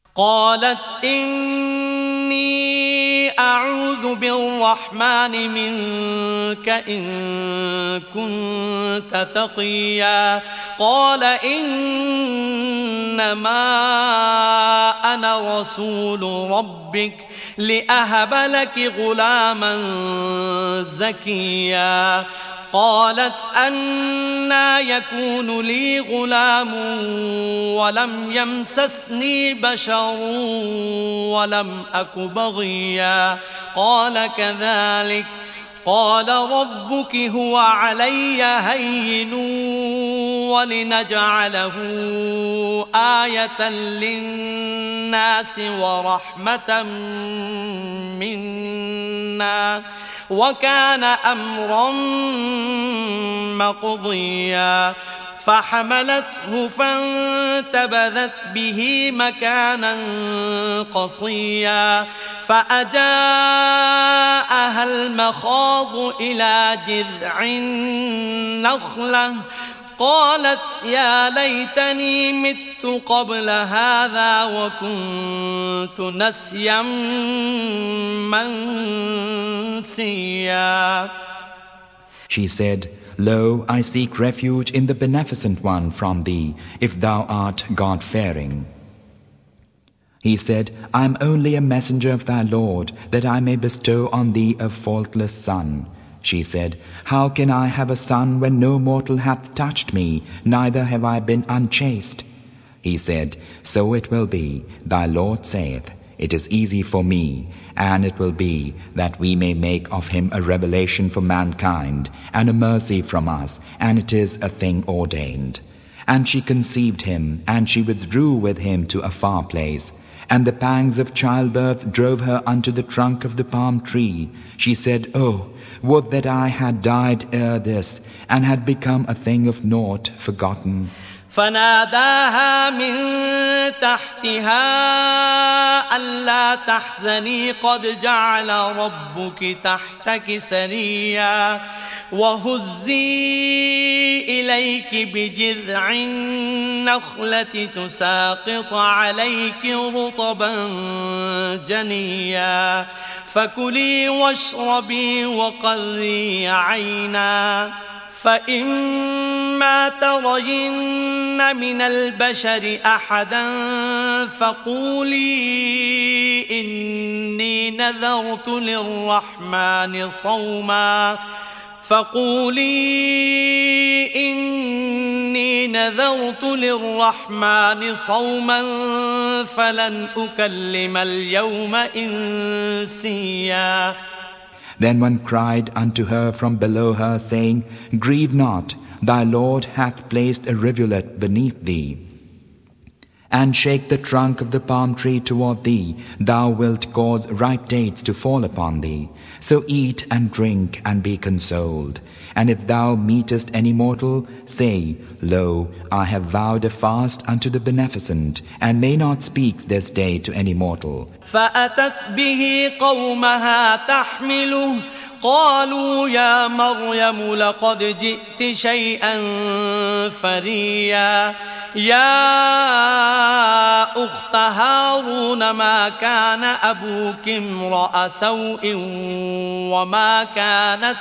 قالت إني أعوذ بالرحمن منك إن كنت تقيا قال إنما أنا رسول ربك لأهب لك غلاما زكيا قالت أنى يكون لي غلام ولم يمسسني بشر ولم أك بغيا قال كذلك قال ربك هو علي هين ولنجعله آية للناس ورحمة منا وكان أمرا مقضيا فحملته فانتبذت به مكانا قصيا فأجاءها المخاض إلى جذع النخلة قالت يا ليتني مت قبل هذا وكنت نسيا منسيا. She said, Lo, I seek refuge in the Beneficent One from thee, if thou art God-fearing. He said, I am only a messenger of thy Lord, that I may bestow on thee a faultless son. She said, How can I have a son when no mortal hath touched me, neither have I been unchaste? He said, So it will be, thy Lord saith, It is easy for me, and it will be that we may make of him a revelation for mankind, and a mercy from us, and it is a thing ordained. And she conceived him, and she withdrew with him to a far place. And the pangs of childbirth drove her unto the trunk of the palm tree. She said, Oh, would that I had died ere this, and had become a thing of naught, forgotten. فناداها من تحتها ألا تحزني قد جعل ربك تحتك سريا وهزي إليك بجذع النخلة تساقط عليك رطبا جنيا فكلي واشربي وقري عينا فإما ترين من البشر أحدا فقولي إني نذرت للرحمن صوما فلن أكلم اليوم إنسيا. Then one cried unto her from below her, saying, Grieve not, thy Lord hath placed a rivulet beneath thee. And shake the trunk of the palm tree toward thee, thou wilt cause ripe dates to fall upon thee. So eat and drink and be consoled. And if thou meetest any mortal, say, Lo, I have vowed a fast unto the Beneficent, and may not speak this day to any mortal. فأتت به قومها تحمله قالوا يا مريم لقد جئت شيئا فريا يا أخت هارون ما كان أبوك امرأ سوء وما كانت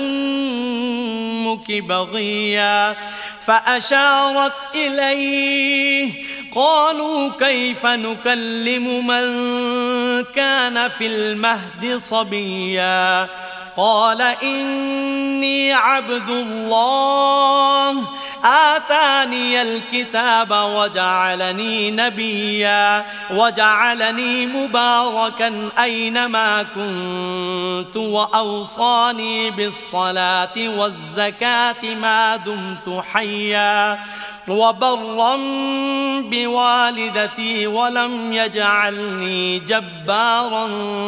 أمك بغيا فأشارت إليه قالوا كيف نكلم من كان في المهد صبيا قال إني عبد الله آتاني الكتاب وجعلني نبيا وجعلني مباركا أينما كنت وأوصاني بالصلاة والزكاة ما دمت حيا وبرا بوالدتي ولم يجعلني جبارا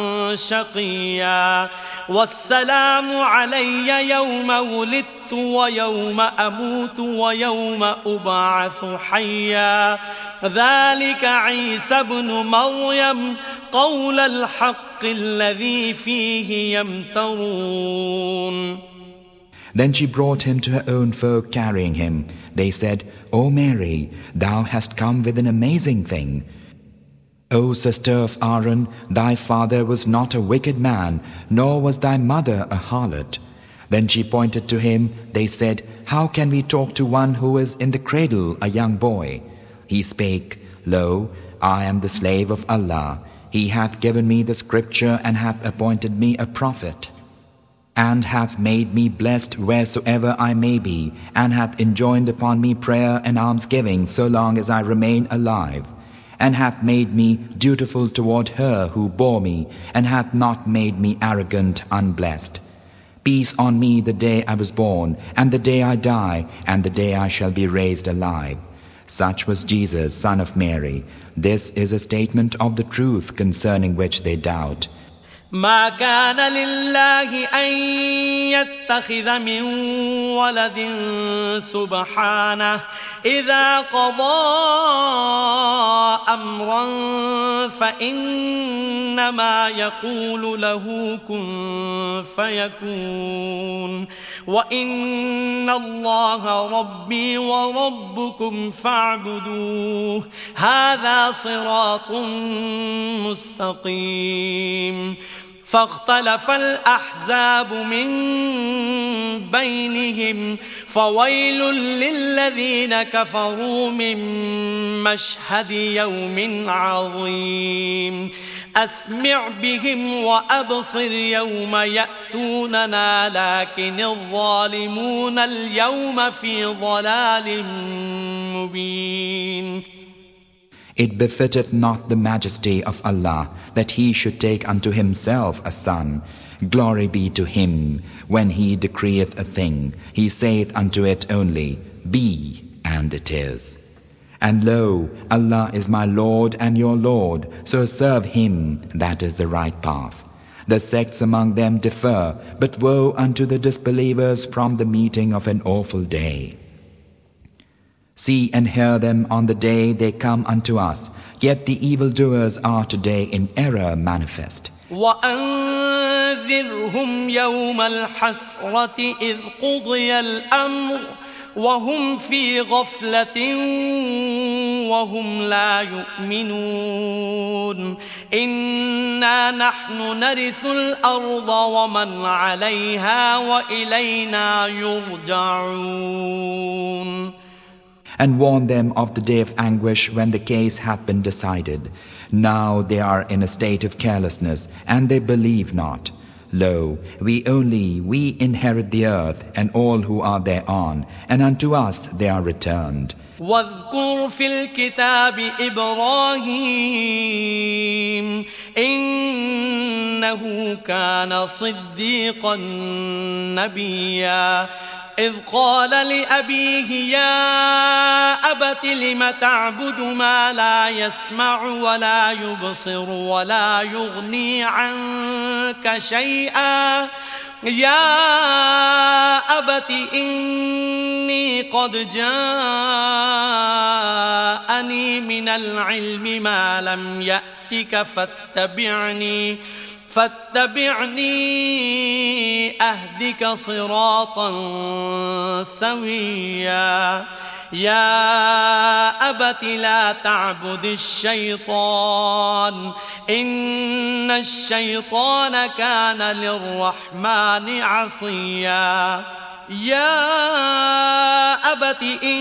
شقيا والسلام علي يوم ولدت ويوم أموت ويوم أبعث حيا ذلك عيسى ابن مريم قول الحق الذي فيه يمترون. Then she brought him to her own folk carrying him. They said, O Mary, thou hast come with an amazing thing. O sister of Aaron, thy father was not a wicked man, nor was thy mother a harlot. Then she pointed to him. They said, How can we talk to one who is in the cradle, a young boy? He spake, Lo, I am the slave of Allah. He hath given me the scripture, and hath appointed me a prophet, and hath made me blessed wheresoever I may be, and hath enjoined upon me prayer and almsgiving so long as I remain alive, and hath made me dutiful toward her who bore me, and hath not made me arrogant, unblessed. Peace on me the day I was born, and the day I die, and the day I shall be raised alive. Such was Jesus, son of Mary. This is a statement of the truth concerning which they doubt. ما كان لله أن يتخذ من ولد سبحانه إذا قضى أمرا فإنما يقول له كن فيكون وإن الله ربي وربكم فاعبدوه هذا صراط مستقيم فاختلف الأحزاب من بينهم فويل للذين كفروا من مشهد يوم عظيم أسمع بهم وأبصر يوم يأتوننا لكن الظالمون اليوم في ضلال مبين. It befitteth not the majesty of Allah that He should take unto Himself a son. Glory be to Him. When He decreeth a thing, He saith unto it only, Be, and it is. And lo, Allah is my Lord and your Lord, so serve Him, that is the right path. The sects among them differ, but woe unto the disbelievers from the meeting of an awful day. See and hear them on the day they come unto us, yet the evildoers are today in error manifest. وأنذرهم يوم الحسرة إذ قضي الأمر وهم في غفلة وهم لا يؤمنون إنا نحن نرث الأرض ومن عليها وإلينا يرجعون. And warn them of the day of anguish when the case hath been decided. Now they are in a state of carelessness, and they believe not. Lo, we inherit the earth and all who are thereon, and unto us they are returned. واذكر في الكتاب إبراهيم إنه كان صديقا نبيا إذ قال لأبيه يا أبت لم تعبد ما لا يسمع ولا يبصر ولا يغني عنك شيئا يا أبت إني قد جاءني من العلم ما لم يأتك فاتبعني أهدك صراطا سويا يا أبت لا تعبد الشيطان إن الشيطان كان للرحمن عصيا يا أبت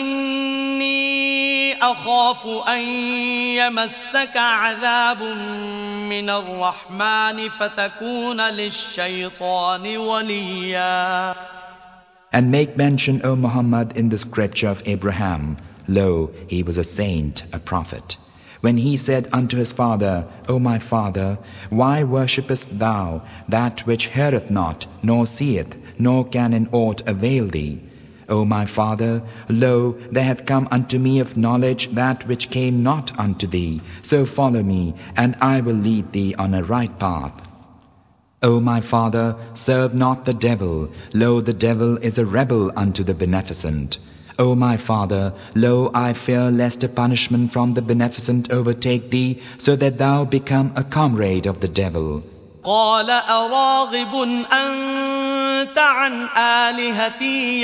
إني أخاف أن يمسك عذاب من الرحمن فتكون للشيطان وليا. And make mention, O Muhammad, in the scripture of Abraham. Lo, he was a saint, a prophet. When he said unto his father, O my father, why worshippest thou that which heareth not, nor seeth, nor can in aught avail thee? O my father, lo, there hath come unto me of knowledge that which came not unto thee. So follow me, and I will lead thee on a right path. O my father, serve not the devil. Lo, the devil is a rebel unto the Beneficent. O my father, lo, I fear lest a punishment from the Beneficent overtake thee, so that thou become a comrade of the devil. قال أراغب أنت عن آلهتي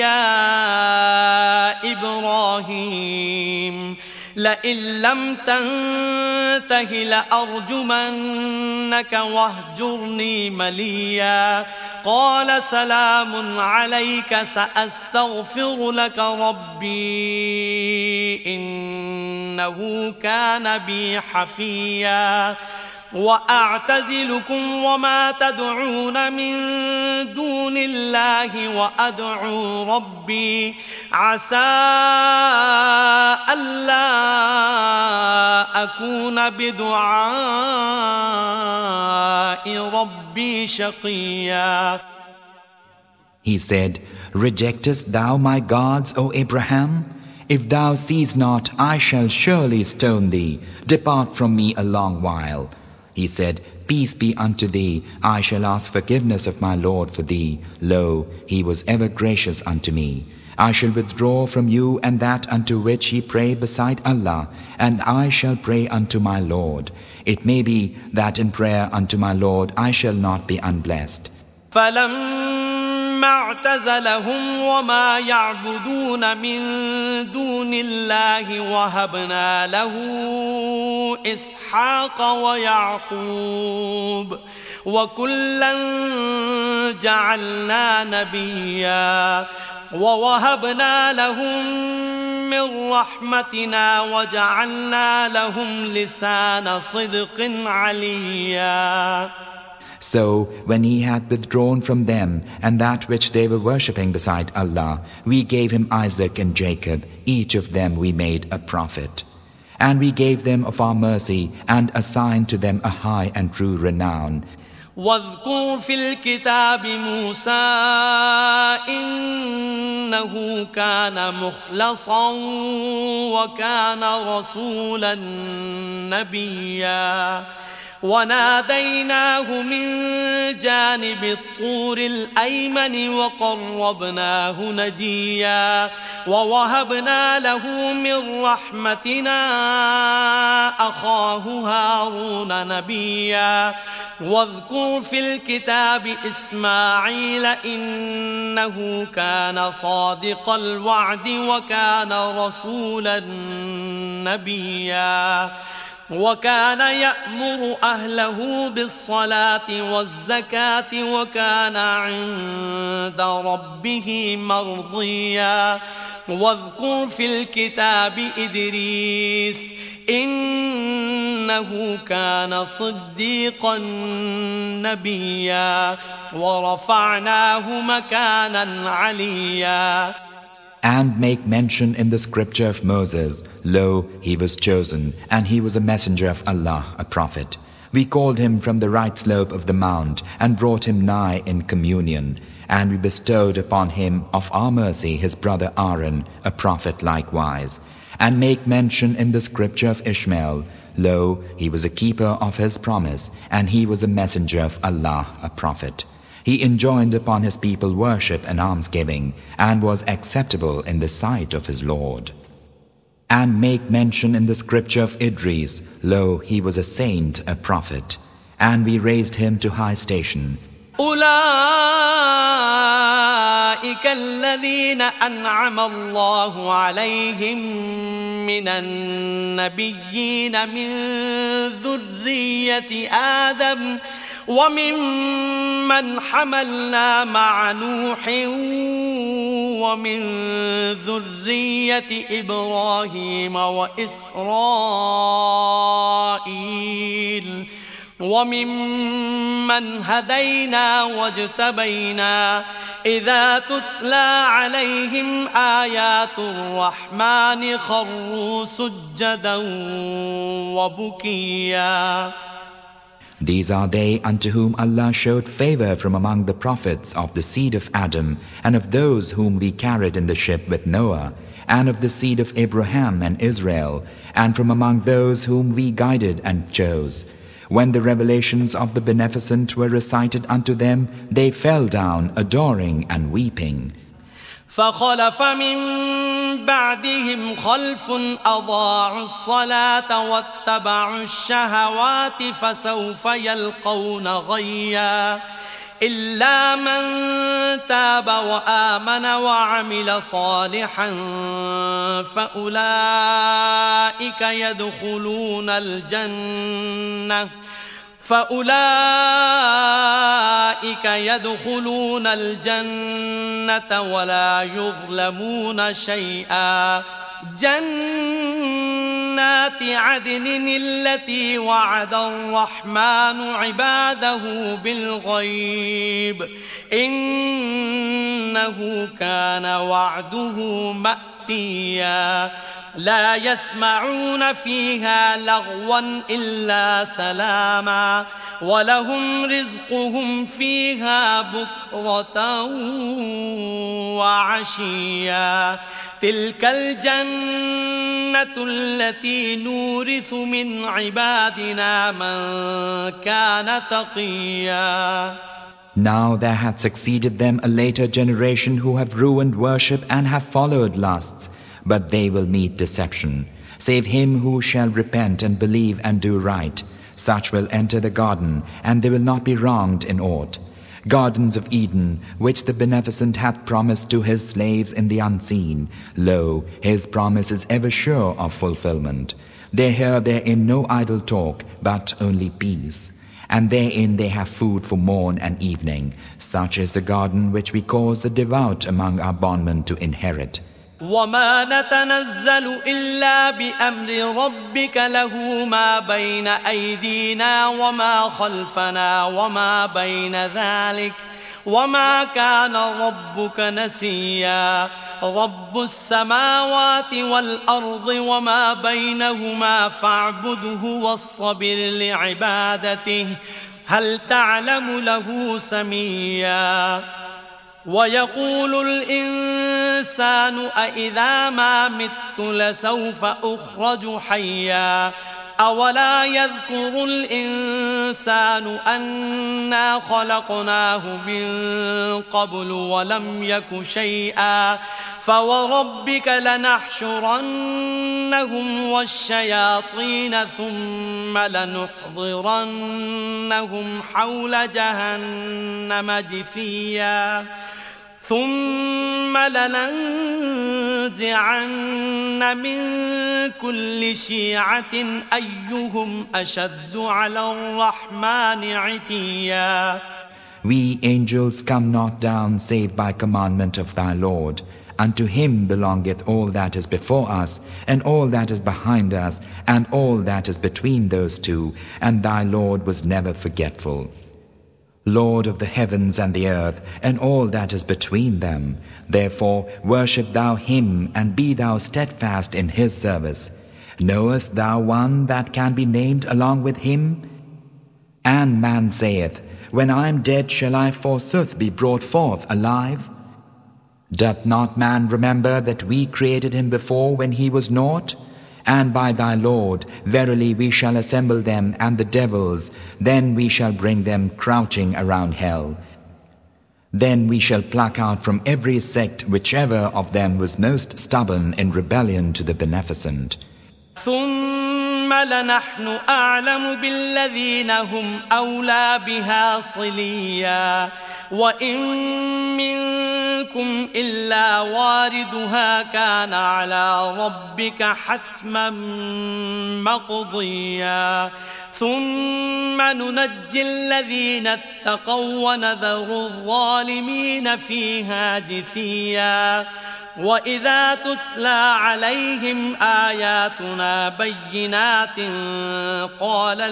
يا إبراهيم لئن لم تنته تنته لأرجمنك واهجرني مليا قال سلام عليك سأستغفر لك ربي إنه كان بي حفيا وأعتزلكم وما تدعون من دون الله وأدعو ربي عسى ألا أكون بدعاء ربي شقيا. He said, Rejectest thou my gods, O Abraham? If thou cease not, I shall surely stone thee. Depart from me a long while. He said, Peace be unto thee. I shall ask forgiveness of my Lord for thee. Lo, he was ever gracious unto me. I shall withdraw from you and that unto which he prayed beside Allah, and I shall pray unto my Lord. It may be that in prayer unto my Lord I shall not be unblessed. فلما اعتزلهم وما يعبدون من دون الله وهبنا له إسحاق ويعقوب وكلا جعلنا نبيا ووهبنا لهم من رحمتنا وجعلنا لهم لسان صدق عليا. So, when he had withdrawn from them and that which they were worshipping beside Allah, we gave him Isaac and Jacob, each of them we made a prophet. And we gave them of our mercy and assigned to them a high and true renown. واذكر في الكتاب موسى إنه كان مخلصا وكان رسولا نبيا وناديناه من جانب الطور الأيمن وقربناه نجيا ووهبنا له من رحمتنا أخاه هارون نبيا واذكر في الكتاب إسماعيل إنه كان صادق الوعد وكان رسولا نبيا وكان يأمر أهله بالصلاة والزكاة وكان عند ربه مرضيا واذكر في الكتاب إدريس إنه كان صديقا نبيا ورفعناه مكانا عليا. And make mention in the scripture of Moses, Lo, he was chosen, and he was a messenger of Allah, a prophet. We called him from the right slope of the mount, and brought him nigh in communion. And we bestowed upon him of our mercy his brother Aaron, a prophet likewise. And make mention in the scripture of Ishmael, Lo, he was a keeper of his promise, and he was a messenger of Allah, a prophet. He enjoined upon his people worship and almsgiving, and was acceptable in the sight of his Lord. And make mention in the scripture of Idris, Lo, he was a saint, a prophet, and we raised him to high station. أولئك الذين أنعم الله عليهم من النبيين من ذرية آدم وممن حملنا مع نوح ومن ذرية إبراهيم وإسرائيل وممن هدينا واجتبينا إذا تتلى عليهم آيات الرحمن خروا سجدا وبكيا. These are they unto whom Allah showed favor from among the prophets of the seed of Adam, and of those whom we carried in the ship with Noah, and of the seed of Abraham and Israel, and from among those whom we guided and chose. When the revelations of the Beneficent were recited unto them, they fell down adoring and weeping. فخلف من بعدهم خلف أضاعوا الصلاة واتبعوا الشهوات فسوف يلقون غيا إلا من تاب وآمن وعمل صالحا فأولئك يدخلون الجنة ولا يظلمون شيئا جنات عدن التي وعد الرحمن عباده بالغيب إنه كان وعده مأتيا لا يسمعون فيها لغوا إلا سلاما ولهم رزقهم فيها بكرة وعشيا تلك الجنة التي نورث من عبادنا من كان تقيا. Now there hath succeeded them a later generation who have ruined worship and have followed lusts, but they will meet deception. Save him who shall repent and believe and do right. Such will enter the garden, and they will not be wronged in aught. Gardens of Eden, which the Beneficent hath promised to his slaves in the unseen. Lo, his promise is ever sure of fulfillment. They hear therein no idle talk, but only peace. And therein they have food for morn and evening. Such is the garden which we cause the devout among our bondmen to inherit. وما نتنزل إلا بأمر ربك له ما بين أيدينا وما خلفنا وما بين ذلك وما كان ربك نسيا رب السماوات والأرض وما بينهما فاعبده واصطبر لعبادته هل تعلم له سميا ويقول الإنسان أإذا ما مت لسوف أخرج حيا أولا يذكر الإنسان أنا خلقناه من قبل ولم يك شيئا فوربك لنحشرنهم والشياطين ثم لنحضرنهم حول جهنم جثيا ثم لننزعن من كل شيعة أيهم أشد على الرحمن عتيا. We angels come not down save by commandment of thy Lord. Unto him belongeth all that is before us, and all that is behind us, and all that is between those two, and thy Lord was never forgetful. Lord of the heavens and the earth, and all that is between them. Therefore worship thou him, and be thou steadfast in his service. Knowest thou one that can be named along with him? And man saith, when I am dead shall I forsooth be brought forth alive? Doth not man remember that we created him before when he was naught? And by thy Lord, verily we shall assemble them and the devils, then we shall bring them crouching around hell. Then we shall pluck out from every sect whichever of them was most stubborn in rebellion to the Beneficent. ثم لنحن أعلم بالذين هم أولى بها صليا وإن منكم إلا واردها كان على ربك حتما مقضيا ثم ننجي الذين اتقوا ونذر الظالمين فيها جثيا وإذا تتلى عليهم آياتنا بينات قال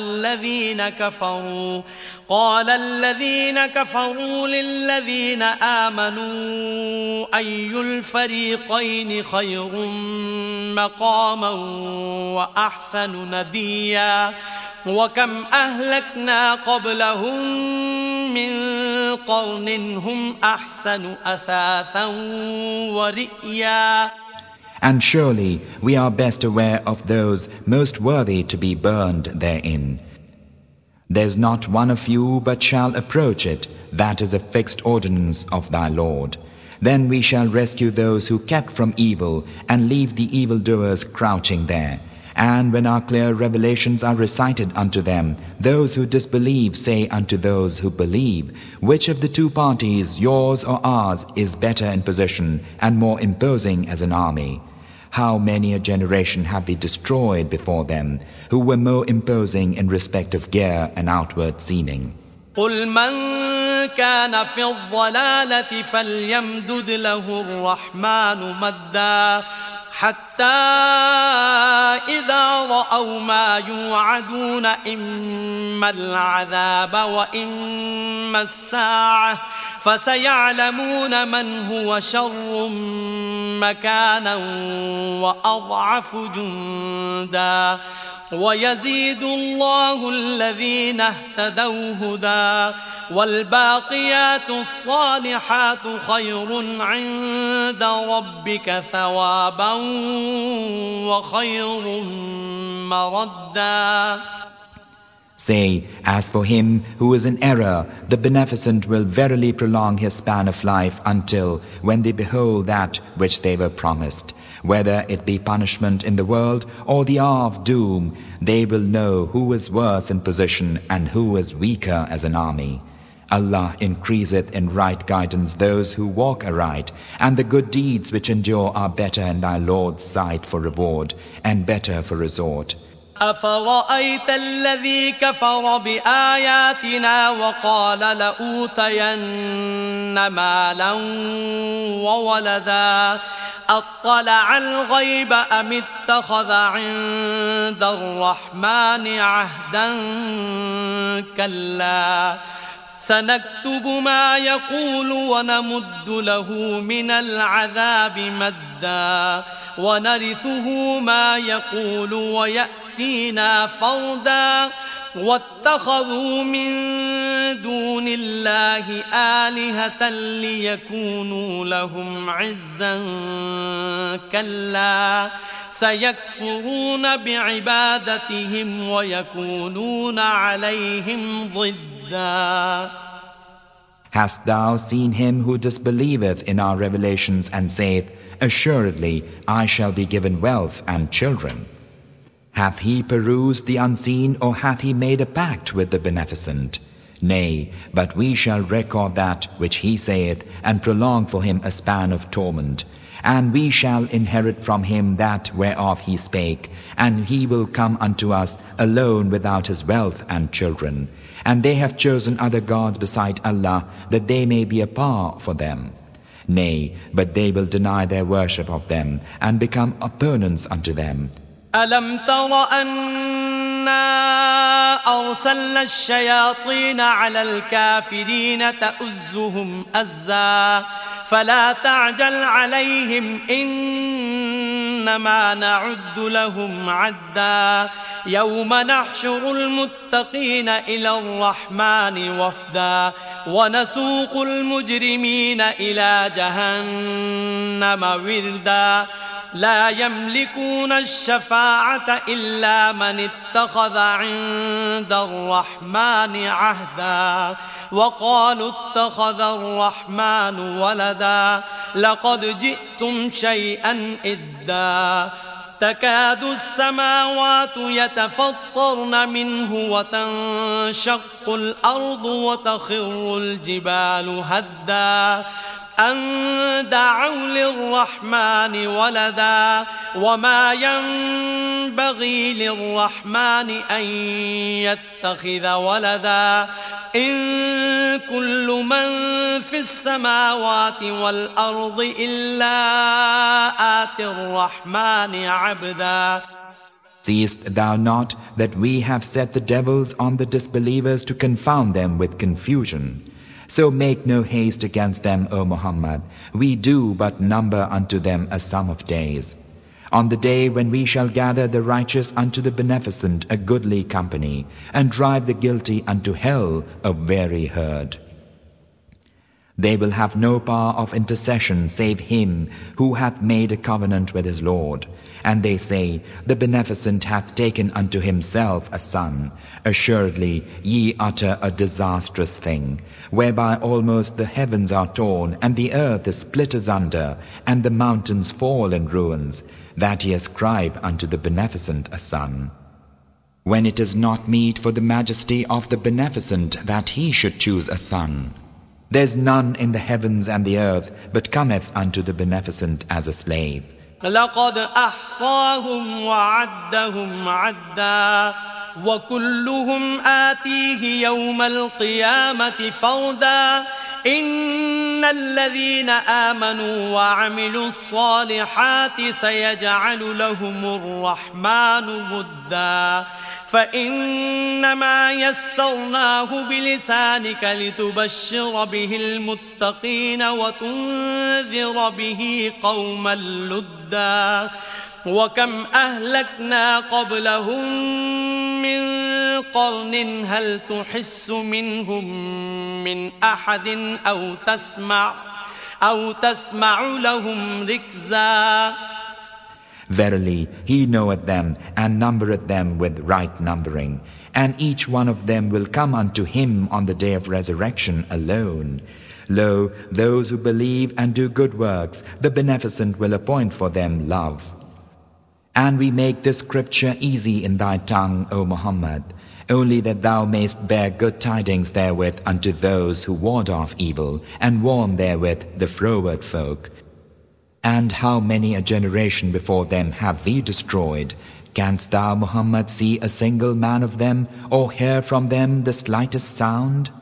الذين كفروا للذين آمنوا أي الفريقين خير مقاما وأحسن نديا وكم أهلكنا قبلهم من قرن هم أحسن أثاثا ورئيا. And surely we are best aware of those most worthy to be burned therein. There's not one of you but shall approach it, that is a fixed ordinance of thy Lord. Then we shall rescue those who kept from evil, and leave the evildoers crouching there. And when our clear revelations are recited unto them, those who disbelieve say unto those who believe, which of the two parties, yours or ours, is better in position and more imposing as an army? How many a generation have we destroyed before them, who were more imposing in respect of gear and outward seeming. قل من كان في الضلالة فليمدد له الرحمن مدا حتى إذا رأوا ما يوعدون إما العذاب وإما الساعة فسيعلمون من هو شر مكانا وأضعف جندا ويزيد الله الذين اهتدوا هدى والباقيات الصالحات خير عند ربك ثوابا وخير مردا. Say, as for him who is in error, the Beneficent will verily prolong his span of life until, when they behold that which they were promised, whether it be punishment in the world or the hour of doom, they will know who is worse in position and who is weaker as an army. Allah increaseth in right guidance those who walk aright, and the good deeds which endure are better in thy Lord's sight for reward, and better for resort. أفرأيت الذي كفر بآياتنا وقال لأوتين مالا وولدا أطلع الغيب أم اتخذ عند الرحمن عهدا كلا سنكتب ما يقول ونمد له من العذاب مدا ونرثه ما يقول ويأتينا فردا واتخذوا من دون الله آلهة ليكونوا لهم عزا كلا سيكفرون بعبادتهم ويكونون عليهم ضدا. Hast thou seen him who disbelieveth in our revelations and saith, Assuredly I shall be given wealth and children? Hath he perused the unseen, or hath he made a pact with the Beneficent? Nay, but we shall record that which he saith, and prolong for him a span of torment. And we shall inherit from him that whereof he spake, and he will come unto us alone without his wealth and children. And they have chosen other gods beside Allah, that they may be a par for them. Nay, but they will deny their worship of them, and become opponents unto them. ألم تر أنا أرسلنا الشياطين على الكافرين تؤزهم أزا فلا تعجل عليهم إنما نعد لهم عدا يوم نحشر المتقين إلى الرحمن وفدا ونسوق المجرمين إلى جهنم وردا لا يملكون الشفاعة إلا من اتخذ عند الرحمن عهدا وقالوا اتخذ الرحمن ولدا لقد جئتم شيئا إدا تكاد السماوات يتفطرن منه وتنشق الأرض وتخر الجبال هدا أن دعوا للرحمن ولدا وما ينبغي للرحمن أن يتخذ ولدا إن كل من في السماوات والأرض إلا آتي الرحمن عبدا. Seest thou not that we have set the devils on the disbelievers to confound them with confusion? So make no haste against them, O Muhammad. We do but number unto them a sum of days. On the day when we shall gather the righteous unto the Beneficent a goodly company, and drive the guilty unto hell a weary herd. They will have no power of intercession save him who hath made a covenant with his Lord. And they say, the Beneficent hath taken unto himself a son. Assuredly ye utter a disastrous thing, whereby almost the heavens are torn, and the earth is split asunder, and the mountains fall in ruins. that he ascribe unto the Beneficent a son, when it is not meet for the Majesty of the Beneficent that he should choose a son. There is none in the heavens and the earth, but cometh unto the Beneficent as a slave. لقد أحصاهم وعدهم عدا وكلهم آتيه يوم القيامة فردا إن الذين آمنوا وعملوا الصالحات سيجعل لهم الرحمن ودا فإنما يسرناه بلسانك لتبشر به المتقين وتنذر به قوما لدا وكم أهلكنا قبلهم من قرن هل تحس منهم من أحد أو تسمع لهم ركزا. Verily, he knoweth them and numbereth them with right numbering, and each one of them will come unto him on the day of resurrection alone. Lo, those who believe and do good works, the Beneficent will appoint for them love. And we make this scripture easy in thy tongue, O Muhammad, only that thou mayst bear good tidings therewith unto those who ward off evil, and warn therewith the froward folk. And how many a generation before them have we destroyed? Canst thou, Muhammad, see a single man of them, or hear from them the slightest sound?